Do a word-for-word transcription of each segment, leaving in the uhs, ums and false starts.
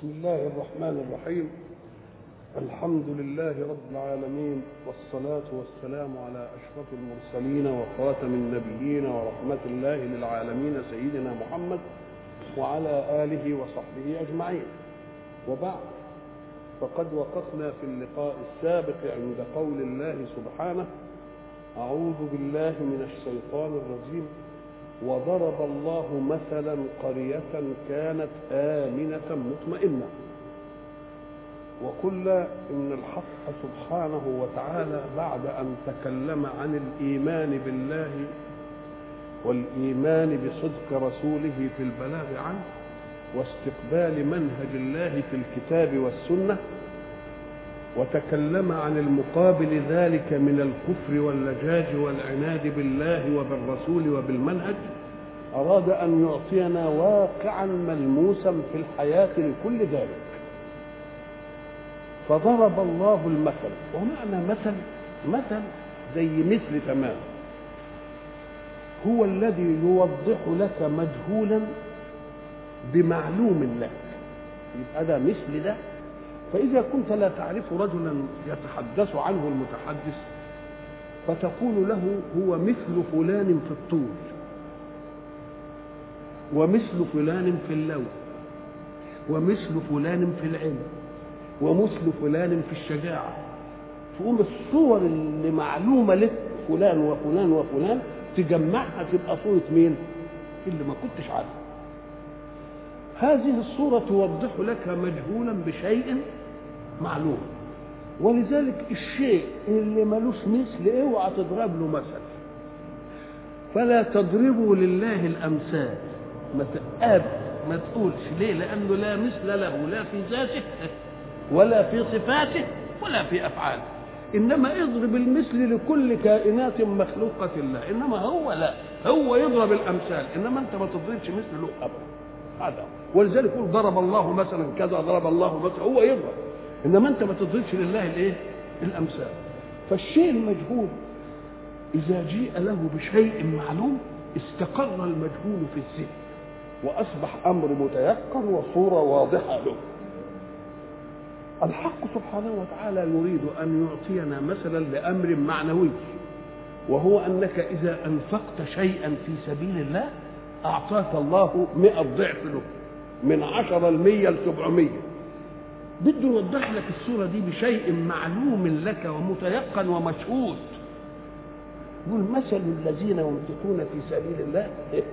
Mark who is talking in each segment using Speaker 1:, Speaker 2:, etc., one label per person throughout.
Speaker 1: بسم الله الرحمن الرحيم. الحمد لله رب العالمين، والصلاة والسلام على أشرف المرسلين وخاتم النبيين ورحمة الله للعالمين سيدنا محمد وعلى آله وصحبه أجمعين. وبعد، فقد وقفنا في اللقاء السابق عند قول الله سبحانه: أعوذ بالله من الشيطان الرجيم. وضرب الله مثلا قرية كانت آمنة مطمئنة. وقلنا إن الحق سبحانه وتعالى بعد أن تكلم عن الإيمان بالله والإيمان بصدق رسوله في البلاغ عنه واستقبال منهج الله في الكتاب والسنة، وتكلم عن المقابل ذلك من الكفر واللجاج والعناد بالله وبالرسول وبالمنهج، أراد أن يعطينا واقعا ملموسا في الحياة لكل ذلك. فضرب الله المثل، ومعنى مثل مثل زي مثل تمام، هو الذي يوضح لك مجهولا بمعلوم لك، يبقى ده مثل ده. فإذا كنت لا تعرف رجلا يتحدث عنه المتحدث فتقول له هو مثل فلان في الطول، ومثل فلان في اللون، ومثل فلان في العلم، ومثل فلان في الشجاعة. تقوم الصور اللي معلومة لك فلان وفلان وفلان تجمعها تبقى صورة مين؟ اللي ما كنتش عارفه. هذه الصورة توضح لك مجهولا بشيء معلوم. ولذلك الشيء اللي ملوش مثل اوعى تضرب له مثل. فلا تضربوا لله الأمثال، ما تقابل ما تقولش ليه؟ لأنه لا مثل له، لا في ذاته ولا في صفاته ولا في أفعاله. إنما اضرب المثل لكل كائنات مخلوقة الله، إنما هو لا، هو يضرب الأمثال، إنما أنت ما تضربش مثل له أبدا. هذا ولذلك يقول ضرب الله مثلا كذا، ضرب الله مثلا، هو يضرب، إنما أنت ما تضربش لله الإيه؟ الأمثال. فالشيء المجهول إذا جيء له بشيء معلوم استقر المجهول في الذهن وأصبح أمر متيقن وصورة واضحة له. الحق سبحانه وتعالى يريد أن يعطينا مثلا لأمر معنوي، وهو أنك إذا أنفقت شيئا في سبيل الله أعطاك الله مئة ضعف له، من عشرة المية لسبعمية. بده يوضح لك الصورة دي بشيء معلوم لك ومتيقن ومشهود. يقول: مثل الذين ينفقون في سبيل الله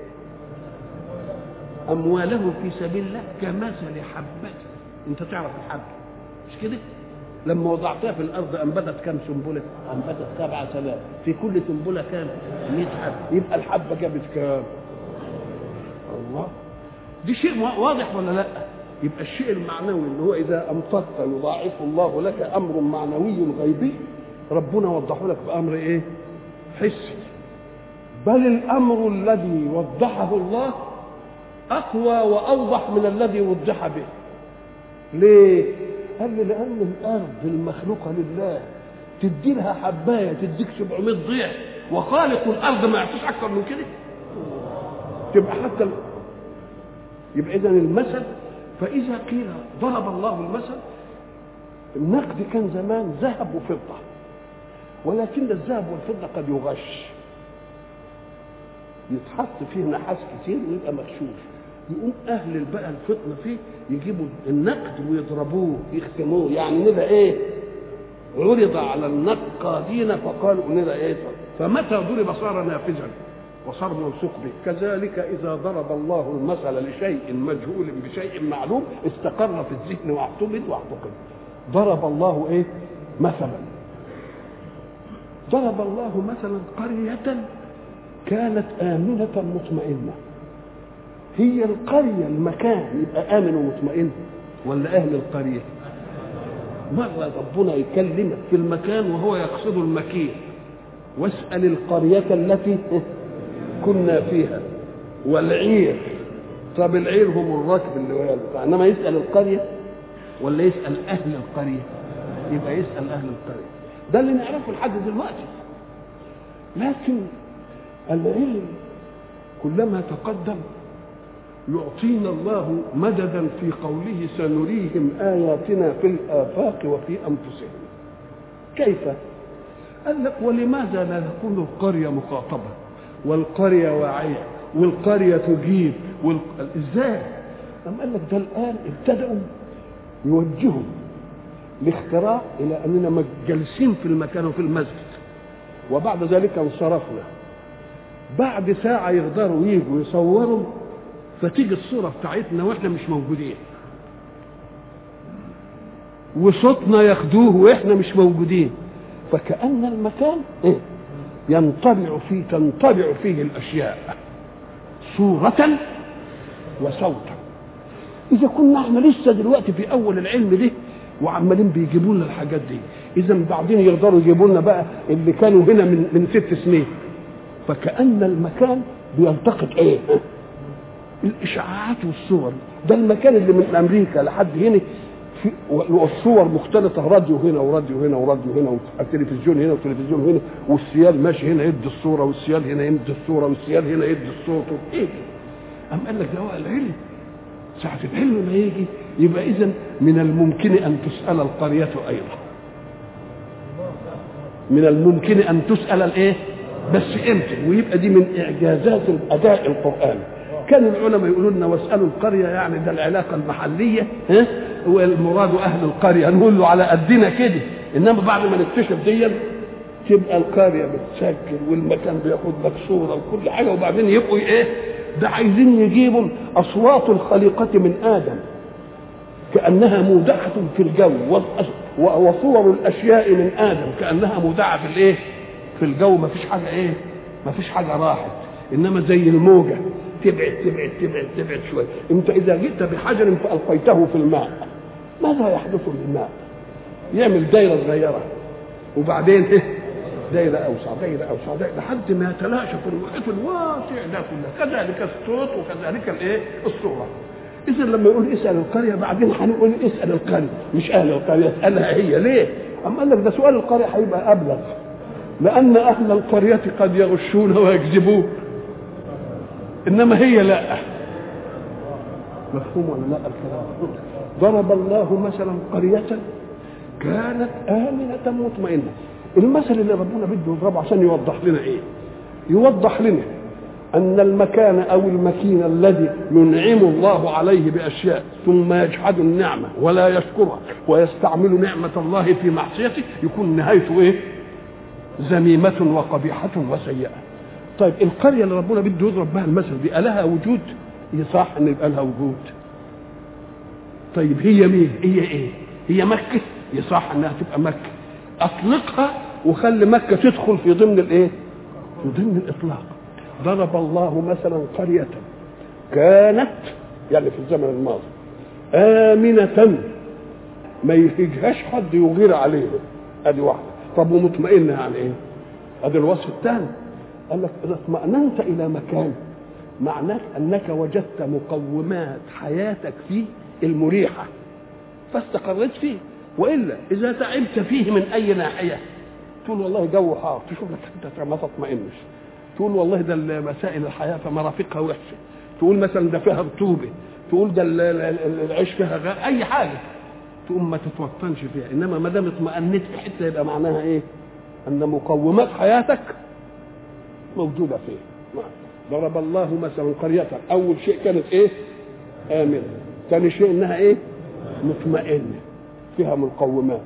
Speaker 1: أموالهم في سبيل الله كمثل حبة. أنت تعرف الحبة مش كده؟ لما وضعتها في الأرض أنبتت كم سنبلة؟ أنبتت سبع سنابل، في كل سنبلة كام؟ مئة حبة. يبقى الحبة جابت كام؟ الله، دي شيء واضح ولا لا؟ يبقى الشيء المعنوي اللي هو إذا أنفقت يضاعف الله لك أمر معنوي غيبي، ربنا وضحه لك بأمر إيه؟ حسي. بل الأمر الذي وضحه الله أقوى وأوضح من الذي وضح به. ليه؟ قال لي: لأن الأرض المخلوقة لله تدي لها حباية تديك سبعمائة ضعف، وخالق الأرض ما يعطيش أكثر من كده. تبقى حتى ال... يبقى إذن المثل. فإذا قيل ضرب الله المثل، النقد كان زمان ذهب وفضة، ولكن الذهب والفضة قد يغش، يتحط فيه نحاس كتير ويبقى مغشوش. يقوم أهل بقى الفطنة فيه يجيبوا النقد ويضربوه يختموه، يعني نبقى إيه؟ عرض على النقادين فقالوا نبقى إيه؟ فمتى ضرب صار نافذا وصار موثوق به. كذلك إذا ضرب الله المثل لشيء مجهول بشيء معلوم استقر في الذهن واعتمد واعتقد. ضرب الله إيه؟ مثلا ضرب الله مثلا قرية كانت آمنة مطمئنة. هي القرية المكان يبقى آمن ومطمئن ولا أهل القرية؟ مرة ربنا يكلمك في المكان وهو يقصد المكين: واسأل القرية التي كنا فيها والعير. طب العير هم الركب اللي وياه، انما يسأل القرية ولا يسأل أهل القرية؟ يبقى يسأل أهل القرية. ده اللي نعرفه لحد دلوقتي. لكن العلم كلما تقدم يعطينا الله مددا في قوله سنريهم آياتنا في الآفاق وفي أنفسهم. كيف؟ قال لك ولماذا لا تكون القرية مخاطبة والقرية واعية والقرية تجيب والق... ازاي؟ أم قال لك ده الآن ابتدأوا يوجهوا الاختراع إلى أننا جالسين في المكان وفي المسجد، وبعد ذلك انصرفنا. بعد ساعة يقدروا يجوا يصوروا فتيجي الصورة بتاعتنا واحنا مش موجودين، وصوتنا ياخدوه واحنا مش موجودين، فكأن المكان إيه؟ ينطبع فيه تنطبع فيه الأشياء صورة وصوتا. إذا كنا احنا لسه دلوقتي في أول العلم ده وعمالين بيجيبوا لنا الحاجات دي، إذا بعدين يقدروا يجيبوا لنا بقى اللي كانوا هنا من من ست سنين. فكأن المكان بيلتقط إيه؟ الإشعاعات والصور. ده المكان اللي من أمريكا لحد هنا في والصور مختلطة، راديو هنا وراديو هنا وراديو هنا والتلفزيون هنا والتلفزيون هنا، والسيال ماشي هنا يدي الصورة والسيال هنا يدي الصورة والسيال هنا يدي الصوت. إيه أم قال لك ده هو العلم. ساعة العلم ما يجي يبقى إذن من الممكن أن تسأل القرية أيضا، من الممكن أن تسأل الإيه بس إمتى، ويبقى دي من إعجازات الأداء القرآني. كان العلماء يقولوا لنا واسألوا القرية، يعني ده العلاقة المحلية، ها والمراد أهل القرية، نقول له على قدنا كده. إنما بعد ما نكتشف دي تبقى القرية بتسجل والمكان بياخد لك صورة وكل حاجة، وبعدين يبقوا إيه ده عايزين يجيبوا أصوات الخليقة من آدم كأنها مودعة في الجو، وصور الأشياء من آدم كأنها مودعة في الإيه في الجو. ما فيش حاجة إيه ما فيش حاجة راحت، إنما زي الموجة تبعد تبعد تبعد تبعد شوية. أنت إذا جئت بحجر فألقيته في الماء ماذا يحدث للماء؟ يعمل دايرة صغيرة وبعدين إيه دايرة أوسع دايرة أوسع دايرة لحد ما يتلاشى في المحيط الواسع ده كله. كذلك الصوت وكذلك الإيه الصورة. إذا لما يقول اسأل القرية بعدين هنقول اسأل القرية مش أهل القرية، اسألها هي ليه؟ أما قال لك ده سؤال القرية هيبقى أبلغ، لأن أهل القرية قد يغشون ويكذبون، إنما هي لا. مفهوم ولا لا الكلام؟ ضرب الله مثلا قرية كانت آمنة مطمئنة. المثل اللي ربنا بده يضربه عشان يوضح لنا إيه؟ يوضح لنا أن المكان أو المكين الذي ينعم الله عليه بأشياء ثم يجحد النعمة ولا يشكرها ويستعمل نعمة الله في معصيته يكون نهايته إيه؟ ذميمة وقبيحة وسيئة. طيب القرية اللي ربنا بده يضرب بها المثل دي ألها وجود؟ يصح أن يبقى لها وجود. طيب هي مين؟ هي إيه؟ هي مكة؟ يصح أنها تبقى مكة. أطلقها وخلي مكة تدخل في ضمن الإيه؟ في ضمن الإطلاق. ضرب الله مثلا قرية كانت يعني في الزمن الماضي آمنة ما يهجهاش حد يغير عليه، ادي واحدة. طب ومطمئنة يعني ايه؟ ادي الوصف الثاني. قال لك اذا اطمأننت الى مكان معناه انك وجدت مقومات حياتك فيه المريحة فاستقريت فيه، والا اذا تعبت فيه من اي ناحية تقول والله جو حار، تشوف لك انت ما تطمئنش، تقول والله ده مسائل الحياه فمرافقها وحشه، تقول مثلا ده فيها رطوبه، تقول ده العيش فيها غير اي حاجه، تقوم ما تتوطنش فيها. انما ما دام اطمأنيت في حته يبقى معناها ايه؟ ان مقومات حياتك موجوده فيه. ضرب الله مثلا قريه اول شيء كانت ايه؟ امنه. ثاني شيء انها ايه؟ مطمئنه فيها مقومات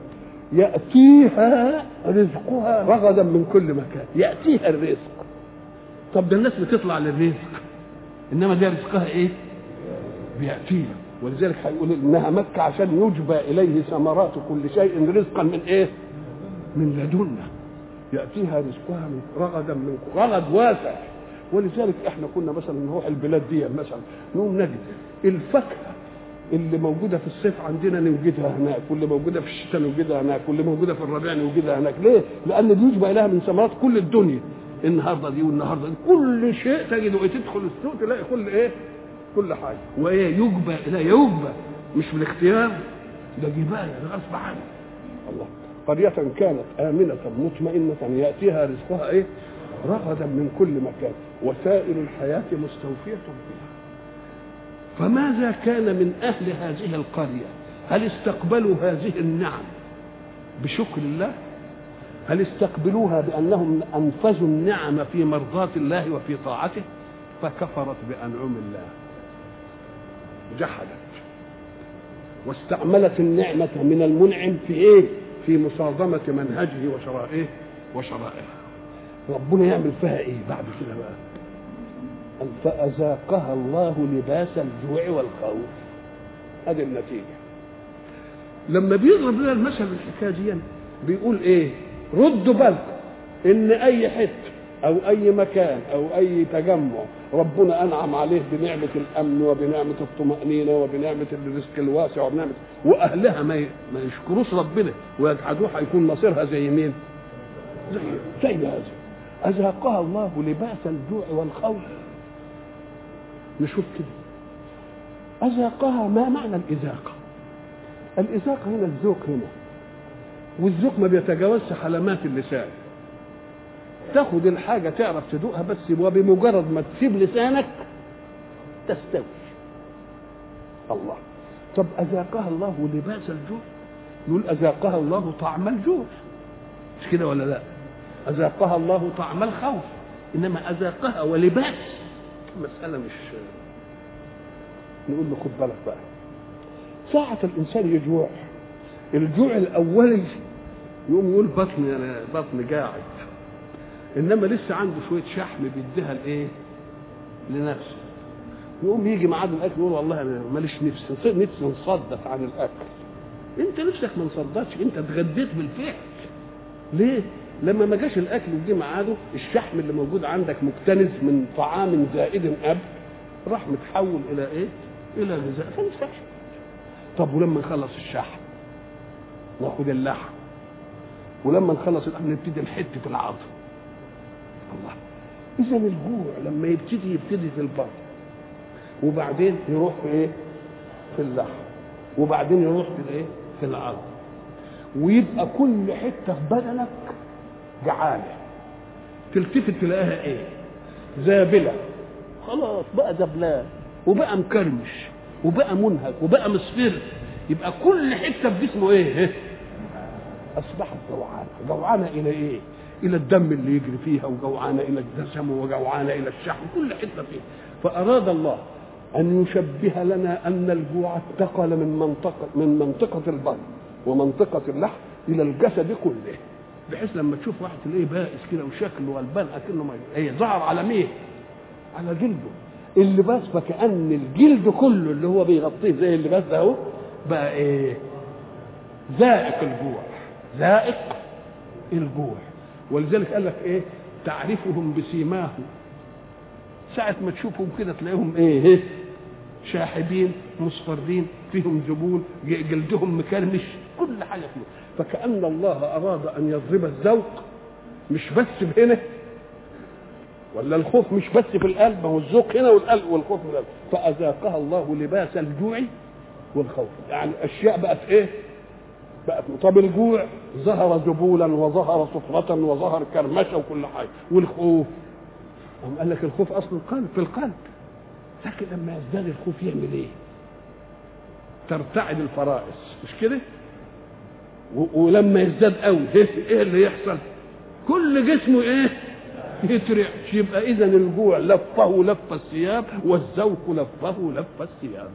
Speaker 1: ياتيها رزقها رغدا من كل مكان. ياتيها الرزق. طب ده الناس بتطلع للرزق، انما ده رزقها ايه؟ بياتيها. ولذلك هيقول انها مكه عشان يجبى اليه ثمرات كل شيء رزقا من ايه؟ من لدنا. ياتيها رزقها من رغدا من رغد واسع. ولذلك احنا كنا مثلا نروح البلاد دي مثلا نقوم نجد الفاكهه اللي موجوده في الصيف عندنا نوجدها هناك، واللي موجوده في الشتاء نوجدها هناك، واللي موجوده في الربيع نوجدها هناك. ليه؟ لان دي يجبى اليها من ثمرات كل الدنيا. النهارده دي والنهارده دي كل شيء تجده تدخل السوق تلاقي كل ايه؟ كل حاجه. وايه؟ يجبى لا يجبى مش بالاختيار، ده جبايه ده غصب عنه. الله. قرية كانت آمنة مطمئنة يأتيها رزقها ايه؟ رغدا من كل مكان وسائل الحياة مستوفية فيها. فماذا كان من أهل هذه القرية؟ هل استقبلوا هذه النعم بشكر الله؟ هل استقبلوها بأنهم أنفذوا النعم في مرضاة الله وفي طاعته؟ فكفرت بأنعم الله، جحدت واستعملت النعمة من المنعم في إيه؟ في مصادمة منهجه وشرائعه وشرائعه. ربنا يعمل فيها إيه بعد كده بقى؟ فأذاقها الله لباس الجوع والخوف. هذه النتيجة. لما بيضرب لنا المثل الحكاية دي بيقول إيه؟ ردوا بالكم إن أي حتة أو أي مكان أو أي تجمع ربنا أنعم عليه بنعمة الأمن وبنعمة الطمأنينة وبنعمة الرزق الواسع وبنعمة وأهلها ما ما يشكروش ربنا ويجحدوه، هيكون مصيرها زي مين؟ زي زي هذا. أذاقها الله لباس الجوع والخوف. نشوف كده أذاقها. ما معنى الإذاقة؟ الإذاقة هنا الذوق هنا، والذوق ما بيتجاوزش حلمات اللسان. تاخد الحاجة تعرف تدوقها بس، وبمجرد ما تسيب لسانك تستوي. الله. طب أذاقها الله لباس الجوع، يقول أذاقها الله طعم الجوع، مش كده ولا لا؟ أذاقها الله طعم الخوف، إنما أذاقها ولباس مسألة مش. نقول له خد بالك بقى، ساعة الإنسان يجوع الجوع الأولي يقوم يقول بطني أنا بطني قاعد، إنما لسه عنده شوية شحم بيديها الإيه؟ لنفسه. يقوم يجي معاه الأكل يقول والله أنا ماليش نفس، نفسي انصدت عن الأكل. أنت نفسك ما انصدتش، أنت اتغديت بالفعل. ليه؟ لما ما جاش الأكل وجي معاده الشحم اللي موجود عندك مكتنز من طعام زائد قبل راح متحول إلى إيه؟ إلى غذاء فنفسك. طب ولما نخلص الشحم ناخد اللحم، ولما نخلص اللحم نبتدي نحت في العظم. الله. إذا الجوع لما يبتدي يبتدي في البطن، وبعدين يروح في إيه؟ في اللحم، وبعدين يروح في الإيه؟ في العظم، ويبقى كل حتة في بدنك جعانة. تلتفت تلاقيها إيه؟ زابلة. خلاص بقى زبلان وبقى مكرمش وبقى منهك وبقى مصفر. يبقى كل حتة في جسمه إيه؟ أصبحت جوعانة. جوعانة إلى إيه؟ إلى الدم اللي يجري فيها، وجوعانة إلى الدسم، وجوعانة إلى الشحم، كل حتة فيها. فأراد الله أن يشبه لنا أن الجوع انتقل من منطقة من منطقة البطن ومنطقة اللحم إلى الجسد كله، بحيث لما تشوف واحد تلاقيه بائس كده وشكله غلبان أكنه ما هي ظهر على مين؟ على جلده. اللباس فكأن الجلد كله اللي هو بيغطيه زي اللباس ده اهو بقى إيه؟ ذائق الجوع. ذائق الجوع. ولذلك قال لك ايه؟ تعرفهم بسيماهم. ساعة ما تشوفهم كده تلاقيهم ايه؟ شاحبين مصفرين فيهم ذبول جلدهم مكرمش كل حاجة فيهم. فكأن الله أراد أن يضرب الذوق مش بس هنا، ولا الخوف مش بس في القلب، ما هو الذوق هنا والقلب والخوف في القلب. فأذاقها الله لباس الجوع والخوف. يعني أشياء بقت ايه؟ بقت. طب الجوع ظهر ذبولا وظهر صفرة وظهر كرمشة وكل حاجة. والخوف هم قال لك الخوف أصل القلب في القلب، لكن لما يزداد الخوف يعمل ايه؟ ترتعد الفرائس، مش كده؟ ولما يزداد قوي ايه اللي يحصل؟ كل جسمه ايه؟ يترعش. يبقى اذا الجوع لفه لف الثياب والذوق لفه لف الثياب.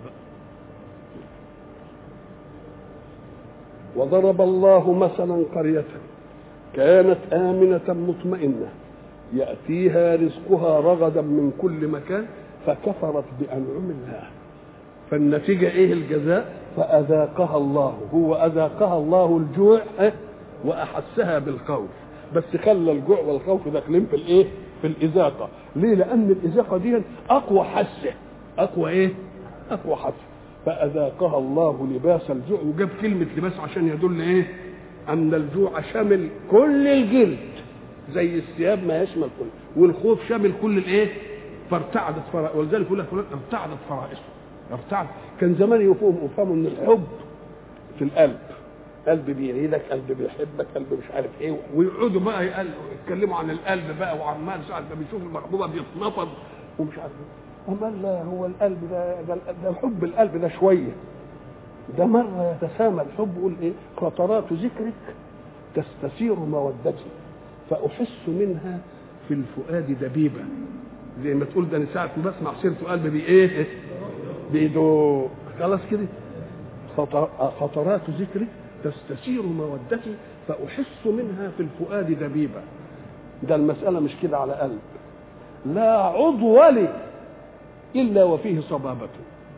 Speaker 1: وضرب الله مثلا قرية كانت آمنة مطمئنة يأتيها رزقها رغدا من كل مكان فكفرت بأنعم الله. فالنتيجة ايه الجزاء؟ فأذاقها الله، هو أذاقها الله الجوع وأحسها بالخوف، بس خلى الجوع والخوف داخلين في الايه؟ في الإذاقة. ليه؟ لأن الإذاقة دي أقوى حسة. أقوى ايه؟ أقوى حسة. فأذاقها الله لباس الجوع، وجاب كلمة لباس عشان يدل ايه؟ أن الجوع شامل كل الجلد زي الثياب ما يشمل كل، والخوف شامل كل الايه؟ فارتعدت فرائص. ولذلك يقول لك ارتعدت فرائصه. ارتعد. كان زمان يفهموا يفهموا ان الحب في القلب، قلب بيريدك، قلب بيحبك، قلب مش عارف ايه، ويقعدوا بقى يتكلموا عن القلب بقى، وعمال ساعه ما بيشوف المحبوبه بيتنفض ومش عارف ايه. أما لا، هو القلب ده ده, ده حب القلب ده شويه، ده مره يتسامى الحب يقول ايه؟ قطرات ذكرك تستثير مودتي فاحس منها في الفؤاد دبيبه. زي ما تقول ده انا ساعه ما بسمع سيره قلبي بايه؟ بيدو خلاص كده. خطرات ذكرك تستثير مودتي فاحس منها في الفؤاد دبيبه. ده المساله مش كده على قلب، لا عضو لي الا وفيه صبابه،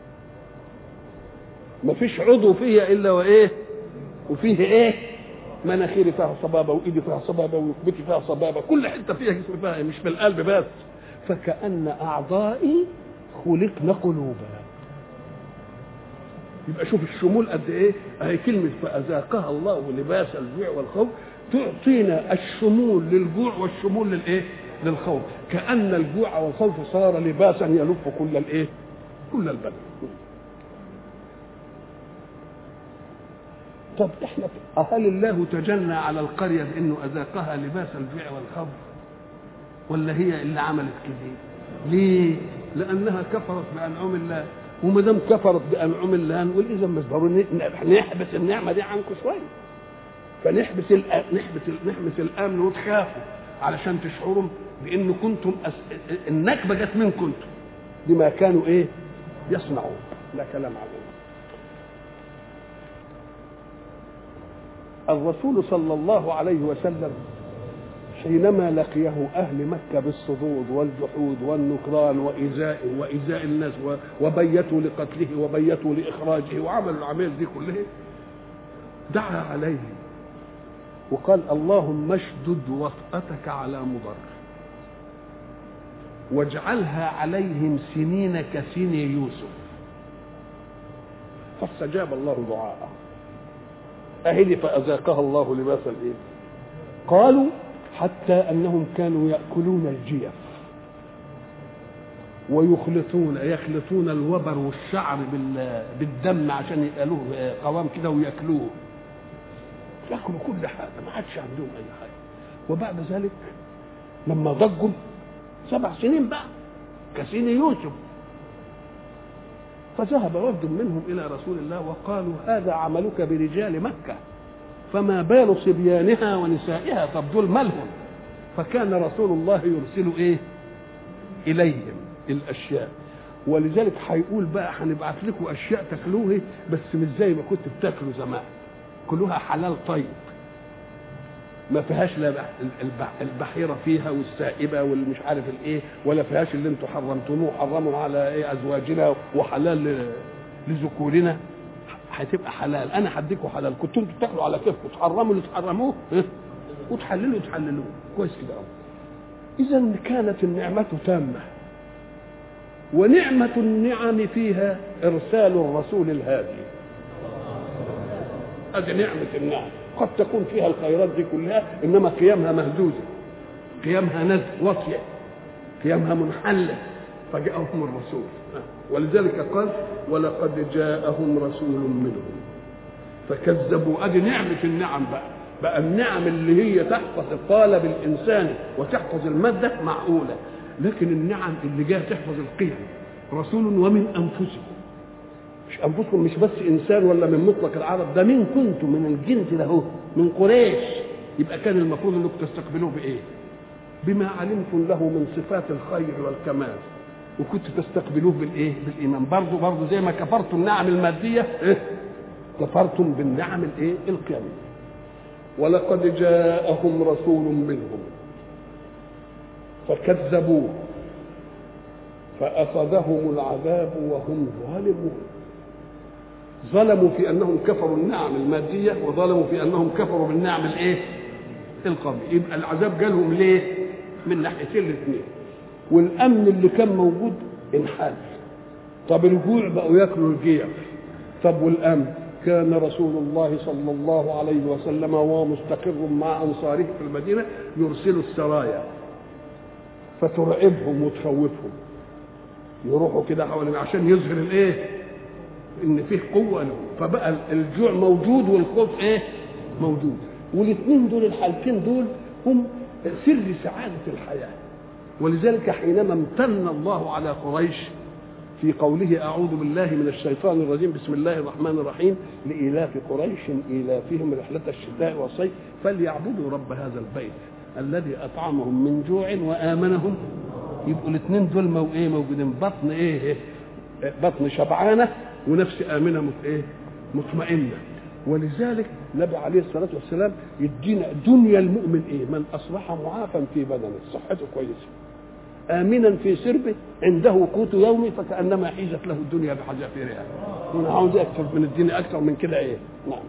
Speaker 1: ما فيش عضو فيها الا وايه؟ وفيه ايه؟ مناخيري فيها صبابه، وايدي فيها صبابه، وركبتي فيها صبابه، كل حته فيها جسم فيها، مش في القلب بس. فكأن اعضائي خلقن قلوبا. يبقى شوف الشمول قد ايه. اهي كلمه فاذاقها الله لباس الجوع والخوف تعطينا الشمول للجوع والشمول للايه؟ للخوف. كأن الجوع والخوف صار لباسا يلف كل الايه؟ كل البدن. طب احنا هل الله تجنى على القريه بانه اذاقها لباس الجوع والخوف؟ ولا هي اللي عملت كده؟ ليه؟ لانها كفرت بانعم الله، وما دام كفرت بانعم الله نقول اذا مش ضروري نحبس النعمه دي عنكم شويه، فنحبس نحبس نحبس الامن وتخافوا علشان تشعروا بان كنتم أس... النكبه جت منكم كنتم بما كانوا ايه؟ يصنعون. لا كلام عليه. الرسول صلى الله عليه وسلم حينما لقيه أهل مكة بالصدود والجحود والنكران وإيذائه وإيذاء الناس وبيتوا لقتله وبيتوا لإخراجه وعملوا العمل دي كلها، دعا عليهم وقال اللهم اشدد وطأتك على مضر واجعلها عليهم سنين كسن يوسف. فاستجاب الله دعاءه. أهل فأذاقها الله لباس الإيه؟ قالوا حتى أنهم كانوا يأكلون الجيف ويخلطون يخلطون الوبر والشعر بالدم عشان يقالوه قوام كده ويأكلوه، يأكلوا كل حاجة، ما عادش عندهم أي حاجة. وبعد ذلك لما ضجوا سبع سنين بقى كسين يوسف، فذهب وفد منهم إلى رسول الله وقالوا هذا عملك برجال مكة، فما بال صبيانها ونسائها؟ طب دول مالهم؟ فكان رسول الله يرسل ايه اليهم الاشياء. ولذلك هيقول بقى هنبعت لكم اشياء تاكلوها بس مش زي ما كنتوا بتاكلوا زمان، كلها حلال طيب، ما فيهاش لا البحيره فيها والسائبه والمش عارف الايه، ولا فيهاش اللي انتم حرمتموه حرموا على ايه ازواجنا وحلال لذكورنا، هتبقى حلال. انا هديكوا حلال، كنتوا انتوا بتاكلوا على كيفكم، تحرموا اللي تحرموه وتحللوا تحللوه كويس كده قوي. اذا كانت النعمه تامه، ونعمه النعم فيها ارسال الرسول الهادي. هذه نعمه النعم، قد تكون فيها الخيرات دي كلها انما قيامها مهزوزه، قيامها نزل واطيه، قيامها منحله، فجاءهم الرسول. ولذلك قال ولقد جاءهم رسول منهم فكذبوا. ادي نعمه النعم بقى بقى النعم اللي هي تحفظ الطالب الانساني وتحفظ الماده معقوله، لكن النعم اللي جايه تحفظ القيم رسول ومن انفسكم، مش انفسكم مش بس انسان ولا من مطلق العرب، ده من كنتم من الجنس له من قريش، يبقى كان المفروض انكم تستقبلوه بايه؟ بما علمتم له من صفات الخير والكمال، وكنت تستقبلوه بالايه؟ بالايمان. برضه برضه زي ما كفرتم النعم الماديه إيه؟ كفرتم بالنعم الايه؟ القياميه. ولقد جاءهم رسول منهم فكذبوه فاخذهم العذاب وهم ظالمون. ظلموا في انهم كفروا النعم الماديه، وظلموا في انهم كفروا بالنعم الايه؟ القوميه. يبقى العذاب جالهم ليه؟ من ناحيتين الاثنين. والامن اللي كان موجود انحل. طب الجوع بقوا ياكلوا الجيف. طب والامن؟ كان رسول الله صلى الله عليه وسلم وهو مستقر مع انصاره في المدينه يرسل السرايا فترعبهم وتخوفهم، يروحوا كده حوالين عشان يظهر الايه؟ ان فيه قوه له. فبقى الجوع موجود والخوف ايه؟ موجود. والاثنين دول الحالتين دول هم سر سعاده الحياه. ولذلك حينما امتن الله على قريش في قوله أعوذ بالله من الشيطان الرجيم بسم الله الرحمن الرحيم لإيلاف قريش إيلافهم رحلة الشتاء والصيف فليعبدوا رب هذا البيت الذي أطعمهم من جوع وآمنهم. يبقوا الاثنين دول مو ايه موجودين، بطن ايه بطن شبعانة ونفس آمنة ايه مطمئنة. ولذلك النبي عليه الصلاة والسلام يدينا دنيا المؤمن ايه، من أصبح معافا في بدنه صحته كويسة آمنا في سربه عنده قوت يومي فكأنما حيزت له الدنيا بحذافيرها. أنا عاوز أكثر من الدين أكثر من كده إيه؟ نعم.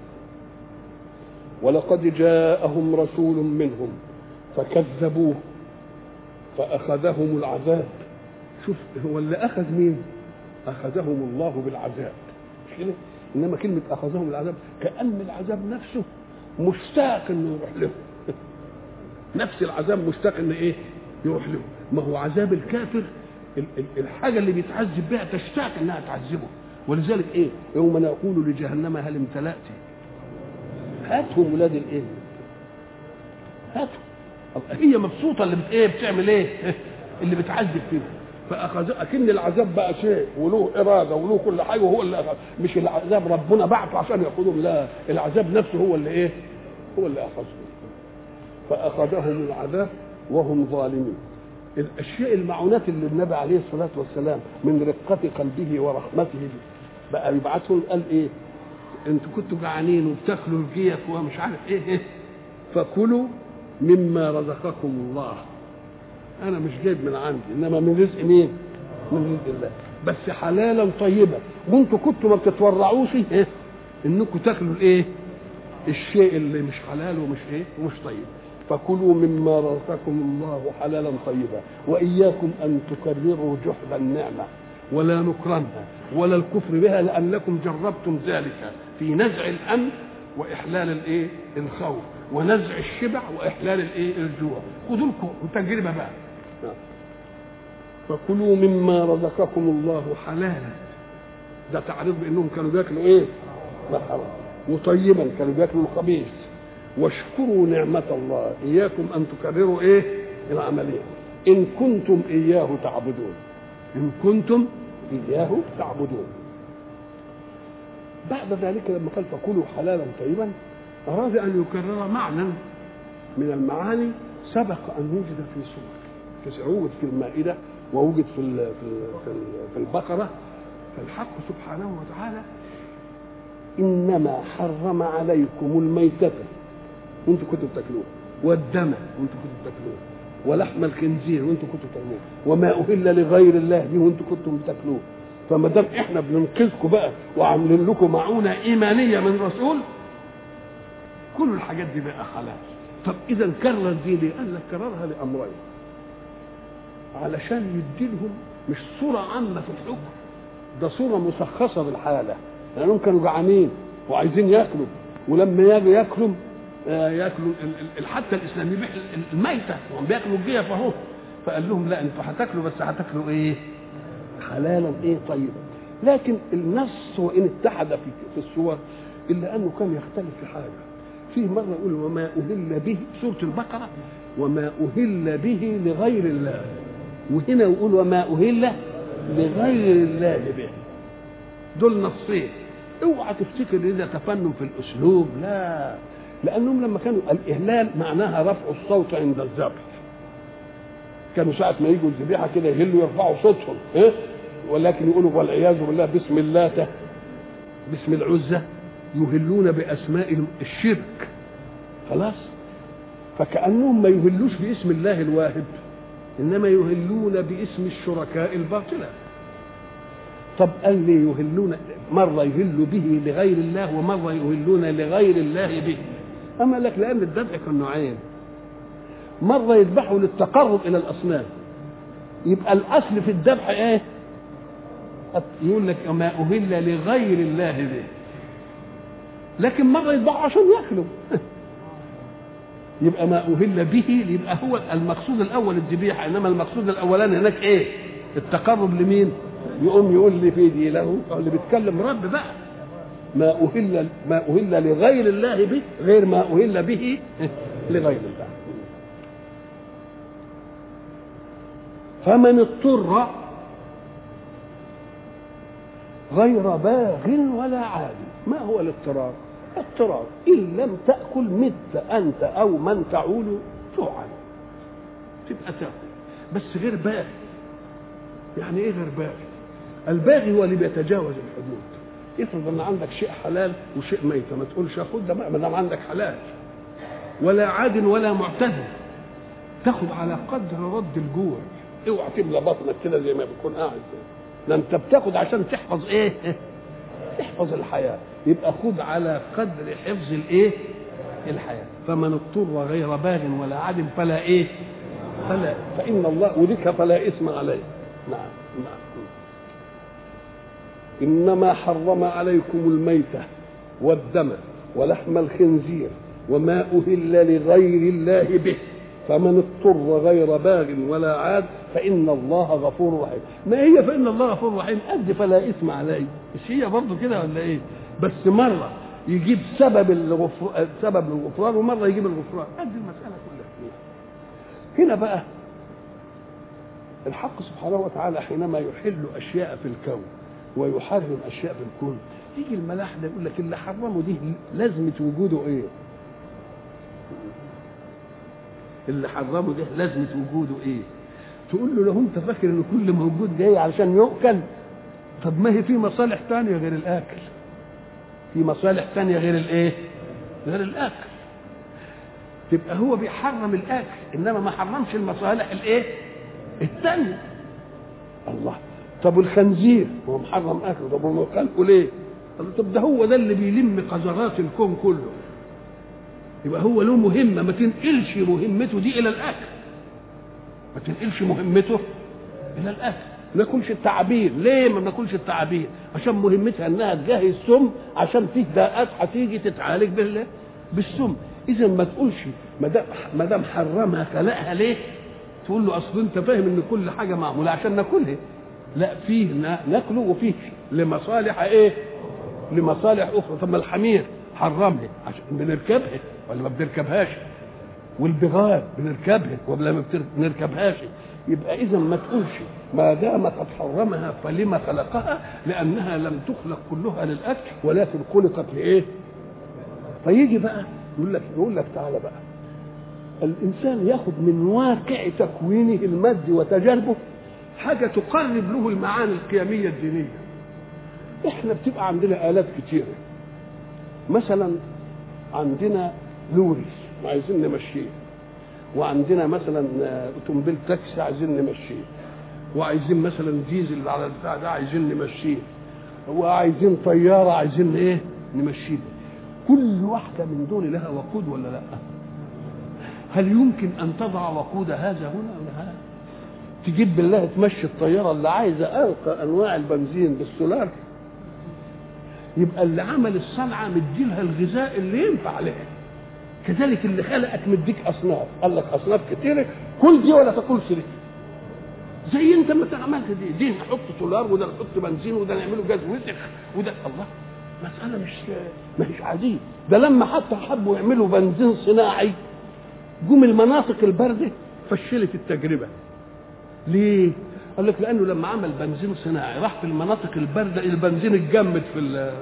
Speaker 1: ولقد جاءهم رسول منهم فكذبوه فأخذهم العذاب. شوف هو اللي أخذ مين؟ أخذهم الله بالعذاب مش كده؟ إنما كلمة أخذهم العذاب كأن العذاب نفسه مشتاق إنه يروح له. نفس العذاب مشتاق إنه إيه؟ يروح له. ما هو عذاب الكافر الحاجة اللي بيتعذب بها تشتاق إنها تعذبه. ولذلك إيه؟ يوم نقول لجهنم هل امتلأت هاتهم ولاد الإيه؟ هاتهم. هي مبسوطة اللي بت إيه بتعمل إيه؟ اللي بتعذب فيه. فأخذ أكن العذاب بقى شيء وله إرادة وله كل حاجة وهو اللي أخذ. مش العذاب ربنا بعته عشان يأخذهم، لا العذاب نفسه هو اللي إيه؟ هو اللي أخذهم. فأخذهم العذاب وهم ظالمين. الاشياء المعونات اللي النبي عليه الصلاه والسلام من رقه قلبه ورحمته بقى يبعثهم قال ايه؟ انتوا كنتوا جعانين وبتاكلوا الجيف ومش عارف ايه ايه فكلوا مما رزقكم الله. انا مش جايب من عندي انما من رزق مين؟ من رزق الله، بس حلالا طيبا. وانتوا كنتوا ما بتتورعوش ايه؟ انكم تاكلوا الايه؟ الشيء اللي مش حلال ومش ايه؟ ومش طيب. فكلوا مما رزقكم الله حلالا طيبا وإياكم أن تكرروا جحد النعمة ولا نكرانها ولا الكفر بها لأنكم جربتم ذلك في نزع الأمن وإحلال الإيه الخوف ونزع الشبع وإحلال الإيه الجوع. خذوا لكم تجربة بقى. فكلوا مما رزقكم الله حلالا، ده تعريض بأنهم كانوا بياكلوا إيه؟ محرم، وطيبا كانوا بياكلوا الخبيث. واشكروا نعمة الله إياكم أن تكرروا إيه العملية إن كنتم إياه تعبدون. إن كنتم إياه تعبدون. بعد ذلك لما قال فكلوا حلالا طيبا أراد أن يكرر معنى من المعاني سبق أن وجد في سورة، وجد في المائدة ووجد في في البقرة. فالحق سبحانه وتعالى إنما حرم عليكم الميتة وانتم كنتوا بتاكلوه والدم وانتم كنتوا بتاكلوه ولحم الخنزير وانتم كنتوا بتاكلوه وما أهل لغير الله به وانتم كنتوا بتاكلوه. فما دام احنا بننقذكم بقى وعاملين لكم معونه ايمانيه من رسول، كل الحاجات دي بقى حلال. طب اذا كرر دي ليه؟ قال لك كررها لامرين، علشان يديلهم مش صوره عامه في الحكم، ده صوره مشخصه بالحاله، لانهم يعني كانوا جعانين وعايزين ياكلوا، ولما يجوا ياكلوا ياكلوا حتى الاسلام يبيح الميته وهم بياكلوا الجيف اهو. فقال لهم لا انتوا هتاكلوا بس هتاكلوا ايه؟ حلالا ايه طيبا. لكن النص وان اتحد في في الصور الا انه كان يختلف في حاجه. فيه مره يقول وما اهل به، سوره البقره وما اهل به لغير الله، وهنا يقول وما اهل لغير الله به. دول نصين. اوعى تفتكر ان ده تفنن في الاسلوب، لا، لانهم لما كانوا الاهلال معناها رفع الصوت عند الذبح، كانوا ساعه ما يجوا الذبيحه كده يهلوا يرفعوا صوتهم ايه، ولكن يقولوا والعياذ بالله باسم اللات باسم العزى، يهلون باسماء الشرك خلاص. فكانهم ما يهلوش باسم الله الواهب، انما يهلون باسم الشركاء الباطله. طب قال لي يهلون، مره يهلوا به لغير الله ومره يهلون لغير الله به. اما لك لان الذبح كان نوعين، مره يذبحوا للتقرب الى الاصنام، يبقى الاصل في الذبح ايه؟ يقول لك ما اهل لغير الله به، لكن مره يذبحوا عشان ياكلوا يبقى ما اهل به، يبقى هو المقصود الاول الذبيحه، انما المقصود الاولاني هناك ايه؟ التقرب لمين؟ يقوم يقول لي في دي له اللي بيتكلم رب بقى ما أهل ما أهل لغير الله به غير ما أهل به لغير الله. فمن اضطر غير باغ ولا عاد. ما هو الاضطرار؟ اضطرار إن لم تأكل مت أنت أو من تعول جوعا، تبقى تأكل بس غير باغي. يعني إيه غير باغي؟ الباغي هو اللي بيتجاوز الحدود. افرض أن عندك شيء حلال وشيء ميت، ما تقولش خد ده ما دام عندك حلال. ولا عاد ولا معتدل، تاخد على قدر رد الجوع. اوعى تملى بطنك كده زي ما بتكون قاعد، ده انت بتاخد عشان تحفظ ايه؟ تحفظ الحياه. يبقى خد على قدر حفظ الايه؟ الحياه. فمن اضطر غير باغ ولا عاد فلا ايه؟ فلا فان الله ولك فلا اثم عليه. نعم نعم. انما حرم عليكم الميته والدم ولحم الخنزير وما أهل لغير الله به فمن اضطر غير باغ ولا عاد فإن الله غفور رحيم. ما هي فإن الله غفور رحيم قد فلا إثم عليه، مش هي برضه كده ولا إيه؟ بس مرة يجيب سبب الغفران سبب الغفران ومرة يجيب الغفران، قد المسألة كلها. هنا بقى الحق سبحانه وتعالى حينما يحل أشياء في الكون ويحرم أشياء في الكون، يجي الملاحدة يقول لك اللي حرمه دي لازمة وجوده إيه؟ اللي حرمه ده لازمة وجوده ايه؟ تقول له لو انت فاكر ان كل موجود جاي علشان يؤكل، طب ما هي في مصالح تانية غير الاكل. في مصالح تانية غير الايه؟ غير الاكل. تبقى هو بيحرم الاكل انما ما حرمش المصالح الايه؟ التانية. الله، طب الخنزير هو محرم اكله، طب هو خلقه ليه؟ طب ده هو ده اللي بيلم قذرات الكون كله. يبقى هو له مهمه، ما تنقلش مهمته دي الى الاكل. ما تنقلش مهمته الى الاكل. ما ناكلش التعابين، ليه ما ناكلش التعابين؟ عشان مهمتها انها تجهز سم عشان فيه داءات هتيجي تتعالج بال بالسم. اذا ما تقولش ما دام ما دام حرمها خلقها ليه؟ تقول له اصل انت فاهم ان كل حاجه معموله عشان ناكلها. لا، فيه ناكله وفيه لمصالح ايه؟ لمصالح اخرى. طب ما الحمير حرمها عشان بنركبها ولا ما بنركبهاش؟ والبغال بنركبها ولا ما بنركبهاش؟ يبقى اذا ما تقولش ما دام قد حرمها فلما خلقها، لانها لم تخلق كلها للاكل ولكن خلقت لايه؟ فيجي بقى يقول لك يقول لك تعالى بقى الانسان ياخد من واقع تكوينه المادي وتجاربه حاجه تقرب له المعاني القيميه الدينيه. احنا بتبقى عندنا آلات كتيره، مثلا عندنا لوري عايزين نمشيه، وعندنا مثلا اوتومبيل تاكسي عايزين نمشيه، وعايزين مثلا ديزل على البتاع ده عايزين نمشيه، وعايزين طياره عايزين ايه نمشيه. كل واحده من دول لها وقود ولا لا؟ هل يمكن ان تضع وقود هذا هنا ولا هذا؟ تجيب بالله تمشي الطياره اللي عايزه ارقى انواع البنزين بالسولار؟ يبقى اللي عمل الصنعه مديلها الغذاء اللي ينفع لها. كذلك اللي خلقك مديك اصناف، قال لك اصناف كتيره كل دي ولا تاكلش دي. زي انت ما عملت دي دي نحط سولار وده نحط بنزين وده نعمله جاز وسخ وده الله، مساله مش ما هيش عاديه. ده لما حتى حبوا يعملوا بنزين صناعي جم المناطق البارده فشلت التجربه. ليه؟ قال لك لانه لما عمل بنزين صناعي راح في المناطق البارده البنزين اتجمد في ال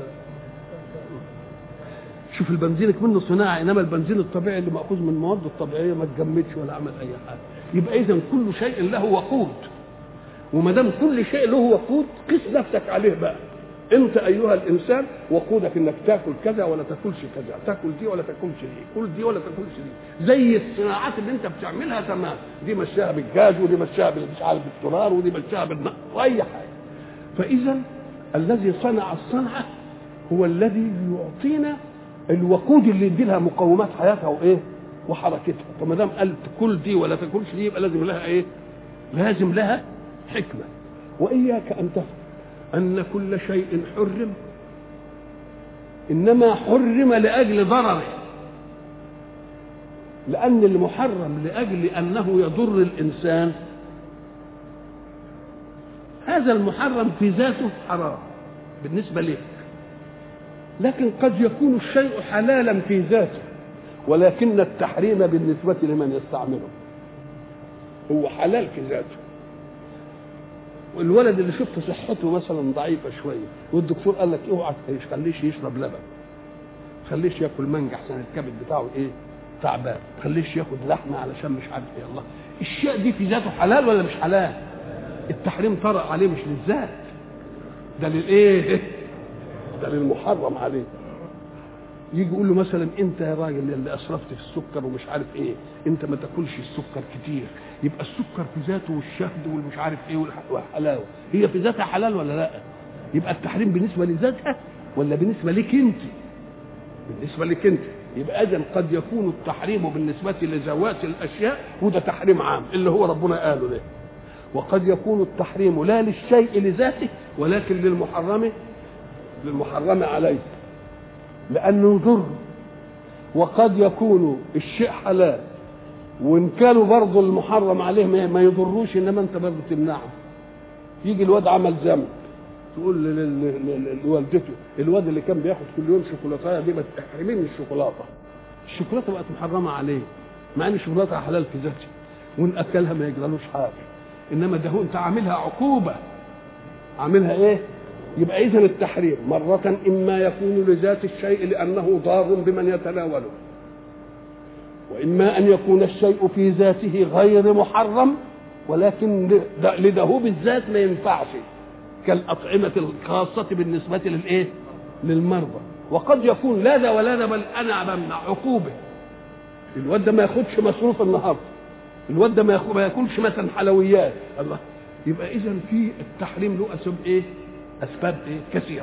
Speaker 1: شوف البنزين منه صناعي، انما البنزين الطبيعي اللي ماخوذ من المواد الطبيعيه ما اتجمدش ولا عمل اي حاجه. يبقى اذا كل شيء له وقود، وما دام كل شيء له وقود قس نفسك عليه بقى. انت ايها الانسان وقودك انك تاكل كذا ولا تاكلش كذا، تاكل دي ولا تاكلش دي، كل دي ولا تاكلش دي. زي الصناعات اللي انت بتعملها تمام، دي مشاها بالجاز ودي مشاها مش عارف بالدولار ودي مشاها بالنقط واي حاجه. فاذا الذي صنع الصنعه هو الذي يعطينا الوقود اللي يدي لها مقومات حياتها وايه وحركتها. فما دام قال كل دي ولا تاكلش دي يبقى لازم لها ايه؟ لازم لها حكمه. واياك ان تفهم ان كل شيء حرم انما حرم لاجل ضرره، لان المحرم لاجل انه يضر الانسان هذا المحرم في ذاته حرام بالنسبه لك، لكن قد يكون الشيء حلالا في ذاته ولكن التحريم بالنسبة لمن يستعمله هو حلال في ذاته. والولد اللي شفت صحته مثلا ضعيفه شويه والدكتور قال لك اوعى تخليش يشرب لبن، خليش ياكل مانجا احسن الكبد بتاعه ايه تعبان، خليش ياخد لحمه علشان مش عارف ايه. الله، الشيء دي في ذاته حلال ولا مش حلال؟ التحريم طرأ عليه مش للذات، ده للايه؟ ده للمحرم عليه. يجي يقول له مثلا انت يا راجل اللي اسرفت في السكر ومش عارف ايه، انت ما تاكلش السكر كتير، يبقى السكر في ذاته والشهد والمش عارف ايه والحلاوه هي في ذاتها حلال ولا لا؟ يبقى التحريم بالنسبه لذاتها ولا بالنسبه لك انت؟ بالنسبه لك انت. يبقى اذا قد يكون التحريم بالنسبه لذوات الاشياء وده تحريم عام اللي هو ربنا قاله ده، وقد يكون التحريم لا للشيء لذاته ولكن للمحرم للمحرم عليه لانه يضر. وقد يكون الشيء حلال وان كانوا برضه المحرم عليه ما يضروش، انما انت برضه تمنعه. يجي الواد عمل ذنب تقول لوالدته الواد اللي كان بياخد كل يوم شوكولاته دي ما تحرمين من الشوكولاته، الشوكولاته بقت محرمه عليه مع ان الشوكولاته حلال في ذاته وان اكلها ما يجرالوش حاجه، انما ده هو انت عاملها عقوبه، عاملها ايه؟ يبقى اذا التحريم مره اما يكون لذات الشيء لانه ضار بمن يتناوله، واما ان يكون الشيء في ذاته غير محرم ولكن لذهوب الذات ما ينفعش، كالأطعمة الخاصة بالنسبة للإيه؟ للمرضى. وقد يكون لا ذا ولا ذا بل أنا بمنع عقوبة، الواد ده ما ياخدش مصروف النهارده، الواد ده ما ما ياكلش مثلا حلويات، الله، يبقى إذا في التحريم له أسباب إيه؟ أسباب إيه؟ كثيرة.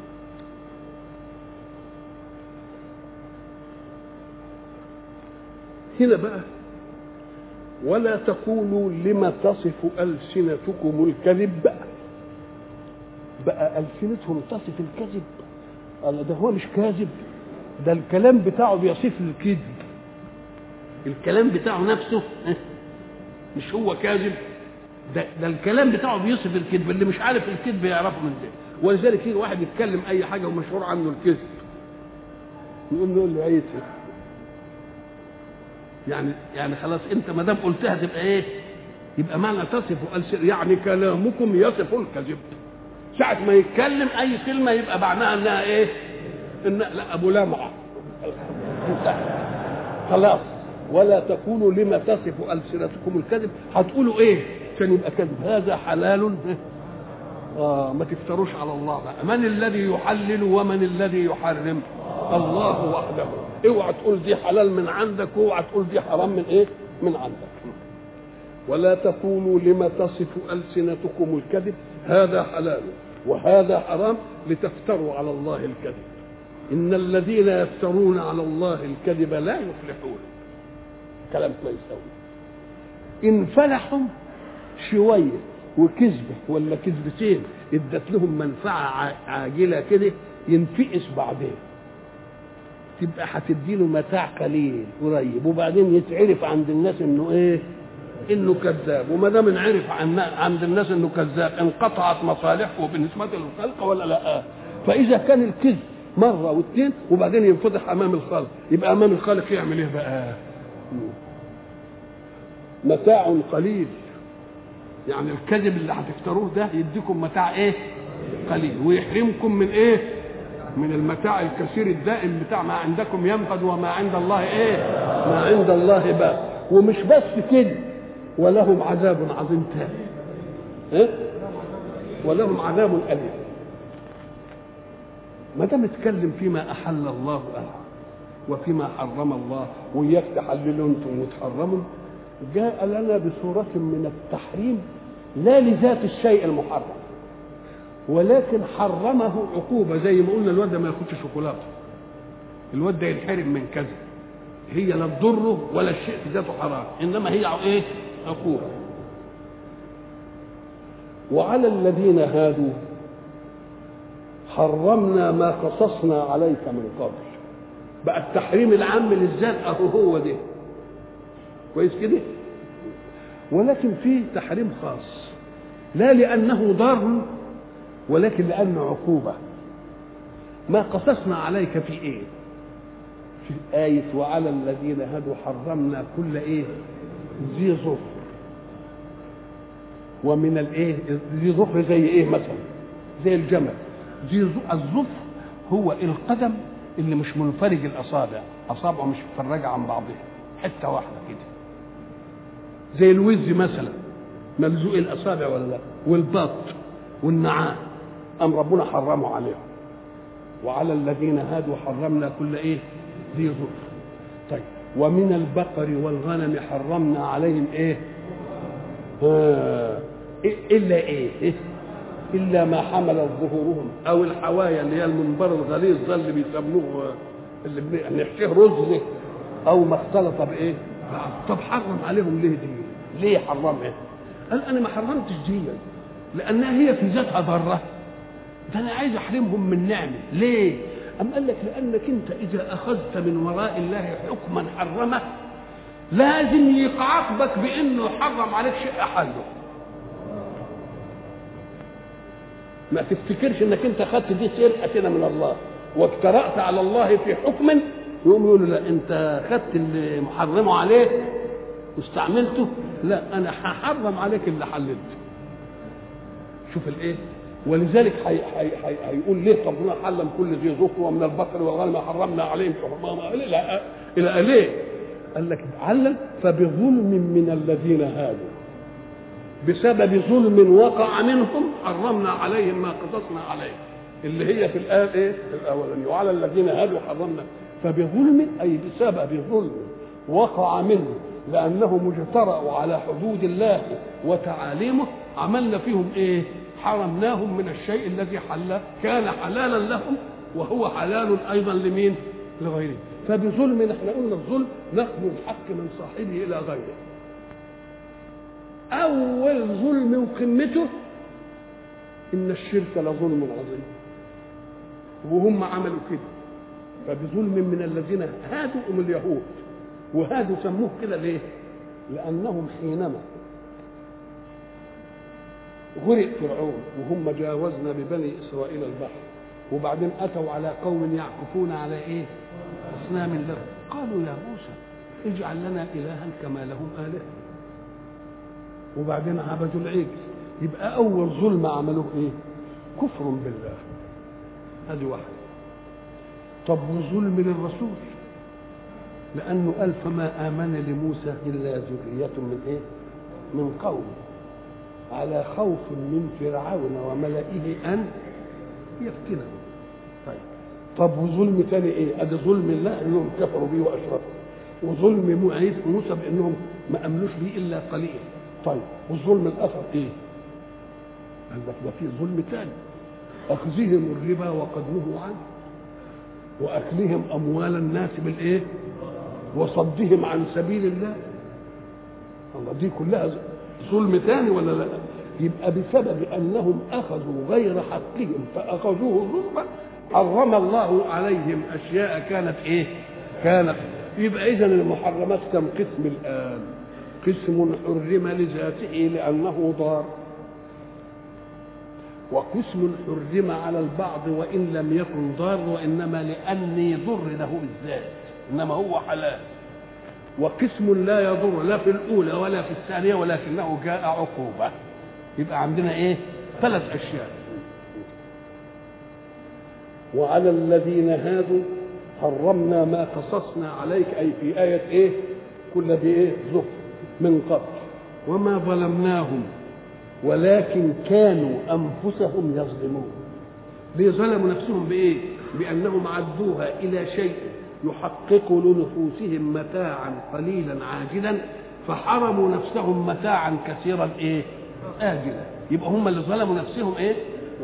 Speaker 1: هنا بقى ولا تقولوا لما تصف ألسنتكم الكذب، بقى بقى ألسنتهم تصف الكذب، قال ده هو مش كاذب، ده الكلام بتاعه بيصف الكذب، الكلام بتاعه نفسه مش هو كاذب، ده, ده الكلام بتاعه بيصف الكذب، اللي مش عارف الكذب يعرفه من ده. ولذلك يجي واحد يتكلم اي حاجه ومشهور عنه الكذب نقول له يقول له عيسى، يعني يعني خلاص انت ما دام قلتها تبقى ايه؟ يبقى معنى تصف ألسنتكم يعني كلامكم يصف الكذب، ساعة ما يتكلم أي كلمة يبقى معناها إنها إيه؟ إن لا أبو لمعة خلاص. ولا تقولوا لما تصف ألسنتكم الكذب، هتقولوا إيه؟ عشان يبقى كذب، هذا حلال آه ما تفتروش على الله بقى، من الذي يحلل ومن الذي يحرم؟ الله وحده. اوعى تقول دي حلال من عندك واوعى تقول دي حرام من إيه؟ من عندك. ولا تقولوا لما تصف ألسنتكم الكذب هذا حلال وهذا حرام لتفتروا على الله الكذب، إن الذين يفترون على الله الكذب لا يفلحون. كلام كويس قوي. إن فلحوا شوية وكذبة ولا كذبتين ادت لهم منفعة عاجلة كده ينفقس بعدين، تبقى هتديله متاع قليل قريب وبعدين يتعرف عند الناس انه ايه؟ انه كذاب. وما دام انعرف عند الناس انه كذاب انقطعت مصالحه بالنسبه للخلق ولا لا؟ فاذا كان الكذب مره واثنين وبعدين ينفضح امام الخلق، يبقى امام الخالق يعمل ايه بقى؟ متاع قليل. يعني الكذب اللي هتفتروه ده يديكم متاع ايه؟ قليل، ويحرمكم من ايه؟ من المتاع الكثير الدائم بتاع ما عندكم ينفد وما عند الله ايه؟ ما عند الله باق. ومش بس كده، ولهم عذاب عظيم تاني. إيه؟ ولهم عذاب أليم. ما دام اتكلم فيما أحل الله وفيما حرم الله وإياك تحللوا أنتم وتحرموا، جاء لنا بصورة من التحريم لا لذات الشيء المحرم، ولكن حرمه عقوبة. زي ما قلنا الواد ده ما ياخدش شوكولاتة، الواد ده ينحرم من كذا، هي لا تضره ولا الشيء في ذاته حرام، انما هي ايه؟ عقوبه. وعلى الذين هادوا حرمنا ما قصصنا عليك من قبل. بقى التحريم العام للذات اهو هو ده كويس كده، ولكن فيه تحريم خاص لا لانه ضار ولكن لانه عقوبه. ما قصصنا عليك في ايه؟ في آية وعلى الذين هادوا حرمنا كل إيه؟ ذي ظفر. ومن الايه ذي ظفر زي ايه مثلا؟ زي الجمل. ذي الظفر هو القدم اللي مش منفرج الاصابع، اصابعه مش مفرجه عن بعضها، حته واحده كده. زي الوز مثلا ملزوق الاصابع ولا لا؟ والبط والنعام ام ربنا حرمه عليهم. وعلى الذين هادوا حرمنا كل ايه؟ ذي ظفر. طيب ومن البقر والغنم حرمنا عليهم ايه؟ آه. الا ايه؟ إيه؟ الا ما حملت ظهورهم او الحوايا اللي هي المنبر الغليظ ده اللي بيسموه اللي بنحشيه رز او ما اختلط بايه. طب حرم عليهم ليه دي؟ ليه حرم ايه؟ قال انا ما حرمتش دي لانها هي في ذاتها ضاره، ده انا عايز احرمهم من نعمه. ليه؟ ام قال لك لانك انت اذا اخذت من وراء الله حكما حرمه لازم يعاقبك بانه حرم عليك شيء احله. ما تفتكرش انك انت خدت دي سرقه كده من الله واجترأت على الله في حكم يقوم يقول لا انت خدت اللي محرمه عليك واستعملته، لا انا هحرم عليك اللي حللته. شوف الايه؟ ولذلك هيقول ليه ربنا حرم كل ذي ظفر ومن البقر والغنم حرمنا عليهم شحومهما الى الى ليه؟ قال لك علل فبظلم من الذين هادوا، بسبب ظلم وقع منهم حرمنا عليهم ما قصصنا عليه، اللي هي في الآية ايه؟ الأولانية وعلى الذين هادوا حرمنا. فبظلم أي بسبب ظلم وقع منهم لأنهم اجترأوا على حدود الله وتعاليمه عملنا فيهم ايه؟ حرمناهم من الشيء الذي حل كان حلالا لهم وهو حلال أيضا لمين؟ لغيره. فبظلم احنا قلنا الظلم نقل الحق من صاحبه إلى غيره. أول ظلم وقمته إن الشرك لظلم عظيم، وهم عملوا كده. فبظلم من الذين هادوا هم اليهود، وهادوا سموه كده ليه؟ لأنهم حينما غرق فرعون وهم جاوزنا ببني إسرائيل البحر وبعدين أتوا على قوم يعكفون على إيه؟ أصنام لهم، قالوا يا موسى اجعل لنا إلها كما لهم آلهة، وبعدين عبدوا العجل. يبقى أول ظلم عملوه إيه؟ كفر بالله. هذه واحدة. طب وظلم للرسول لأنه قال فما آمن لموسى إلا ذرية من إيه؟ من قوم على خوف من فرعون وملئه أن يفتنهم. طيب طب وظلم تاني إيه؟ أدي ظلم الله إنهم كفروا به وأشركوا، وظلم موسى بأنهم ما أمنوش به إلا قليل. طيب والظلم الأثر إيه؟ قال لك ده في ظلم تاني، أخذهم الربا وقد نهوا عنه، وأكلهم أموال الناس بالإيه؟ وصدهم عن سبيل الله. الله دي كلها ظلم تاني ولا لا؟ يبقى بسبب أنهم أخذوا غير حقهم فأخذوه ظلما حرم الله عليهم أشياء كانت إيه؟ كانت. يبقى إذن المحرمات كم قسم الآن؟ قسم حرم لذاته لأنه ضار، وقسم حرم على البعض وإن لم يكن ضار وإنما لأني ضر له بالذات إنما هو حلال، وقسم لا يضر لا في الأولى ولا في الثانية ولكنه جاء عقوبة. يبقى عندنا إيه؟ ثلاث أشياء. وعلى الذين هادوا حرمنا ما قصصنا عليك، أي في آية إيه؟ كل ذي إيه؟ ظفر من قبل، وما ظلمناهم ولكن كانوا أنفسهم يظلمون. ليه ظلموا نفسهم بإيه؟ بأنهم عدوها إلى شيء يحقق لنفوسهم متاعا قليلا عاجلا فحرموا نفسهم متاعا كثيرا إيه؟ آجلا. يبقى هم اللي ظلموا نفسهم إيه؟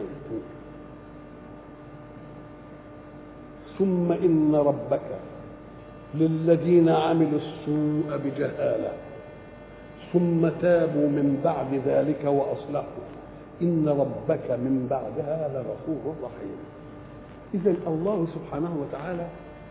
Speaker 1: ثم إن ربك للذين عملوا السوء بجهالة ثم تابوا من بعد ذلك وأصلحوا إن ربك من بعدها لغفور رحيم. إذن الله سبحانه وتعالى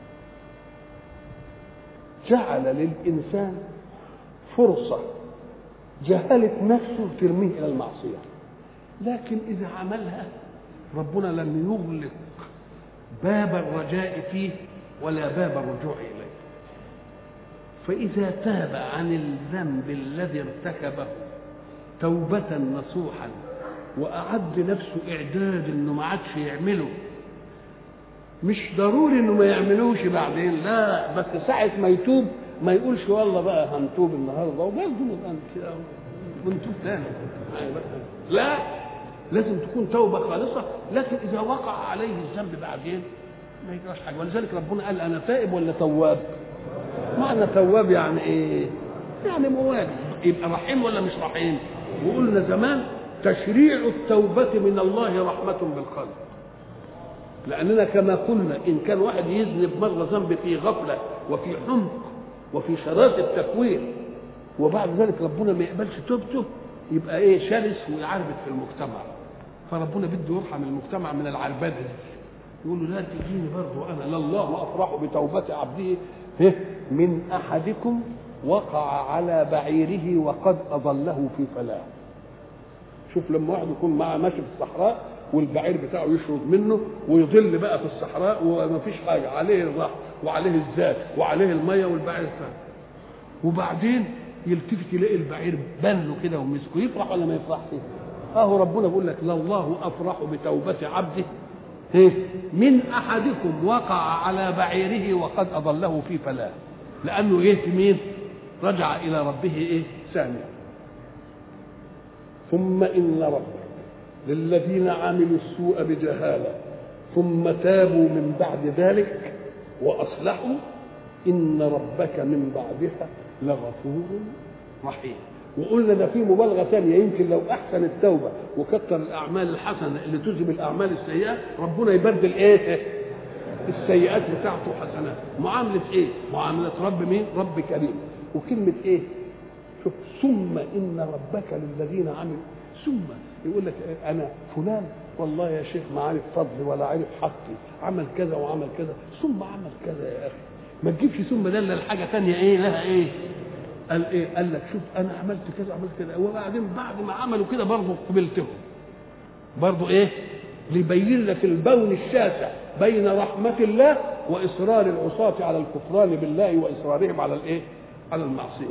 Speaker 1: جعل للإنسان فرصة جهلت نفسه ترميه إلى المعصية، لكن إذا عملها ربنا لم يغلق باب الرجاء فيه ولا باب الرجوع إليه. فإذا تاب عن الذنب الذي ارتكبه توبة نصوحا وأعد نفسه إعداد إنه ما عادش يعمله، مش ضروري إنه ما يعملوش بعدين، لا، بس ساعة ما يتوب ما يقولش والله بقى هنتوب النهارده وبرضه نبقى كده ونتوب تاني، لا، لازم تكون توبة خالصة. لكن إذا وقع عليه الذنب بعدين ما يجراش حاجة. ولذلك ربنا قال أنا تائب ولا تواب؟ معنى تواب يعني إيه؟ يعني مواب. يبقى رحيم ولا مش رحيم؟ وقلنا زمان تشريع التوبة من الله رحمة بالخلق، لأننا كما قلنا إن كان واحد يذنب مرة ذنب في غفلة وفي حمق وفي شراسة التكوين وبعد ذلك ربنا ما يقبلش توبته، يبقى ايه؟ شرس ويعربد في المجتمع. فربنا بده يرحم المجتمع من العربده دي، يقول له لا تجيني برضه انا، لله افرح بتوبه عبده من احدكم وقع على بعيره وقد اضله في فلاه. شوف لما واحد يكون معاه ماشي في الصحراء والبعير بتاعه يشرب منه ويضل بقى في الصحراء وما فيش حاجه، عليه الرحم وعليه الزاد وعليه الميه والبعير الثاني، وبعدين يلتفت يلاقي البعير بان له كده ومسكه، يفرح ولا ما يفرحش؟ اهو ربنا بيقول لك لله افرح بتوبه عبده من احدكم وقع على بعيره وقد اضله في فلاه، لانه ايه؟ مين؟ رجع الى ربه ايه؟ ثانيا. ثم ان ربك للذين عملوا السوء بجهاله ثم تابوا من بعد ذلك واصلحوا ان ربك من بعدها لغفور رحيم. وقلنا ده في مبالغه ثانيه، يمكن لو احسن التوبه وكثر الاعمال الحسنه اللي تذهب الاعمال السيئه ربنا يبدل ايه؟ السيئات بتاعته حسنات. معامله ايه؟ معامله رب مين؟ رب كريم. وكلمه ايه؟ شوف، ثم ان ربك للذين عملوا، ثم يقول لك انا فلان والله يا شيخ ما عارف فضلي ولا عارف حقي، عمل كذا وعمل كذا، ثم عمل كذا يا اخي، ما تجيبش ثم ده الا الحاجه ثانيه ايه لها ايه؟ قال ايه؟ قال لك شوف انا عملت كذا عملت كذا، وبعدين بعد ما عملوا كده برضه قبلتهم برضه ايه؟ ليبين لك البون الشاسع بين رحمه الله واصرار العصاة على الكفران بالله واصرارهم على الايه؟ على المعصيه.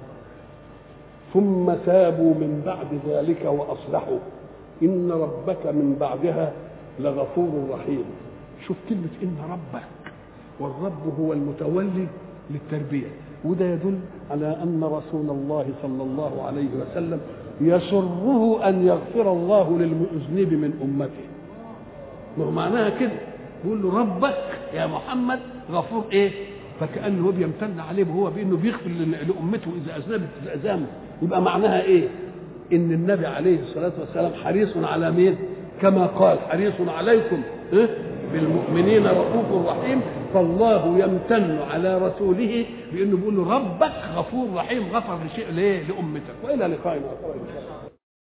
Speaker 1: ثم تابوا من بعد ذلك واصلحوا ان ربك من بعدها لغفور رحيم. شوف كلمه ان ربك، والرب هو المتولي للتربيه، وده يدل على ان رسول الله صلى الله عليه وسلم يسره ان يغفر الله للمذنب من امته. ما هو معناها كده، بيقول له ربك يا محمد غفور ايه؟ فكانه هو بيمتن عليه هو بانه بيغفر لامته اذا اذنبت الاذان. يبقى معناها ايه؟ ان النبي عليه الصلاه والسلام حريص على مين؟ كما قال حريص عليكم إيه؟ بالمؤمنين رؤوف رحيم. فالله يمتن على رسوله بانه بيقول له ربك غفور رحيم، غفر لشيء ليه؟ لامتك. والى لقاء اخر ان شاء الله.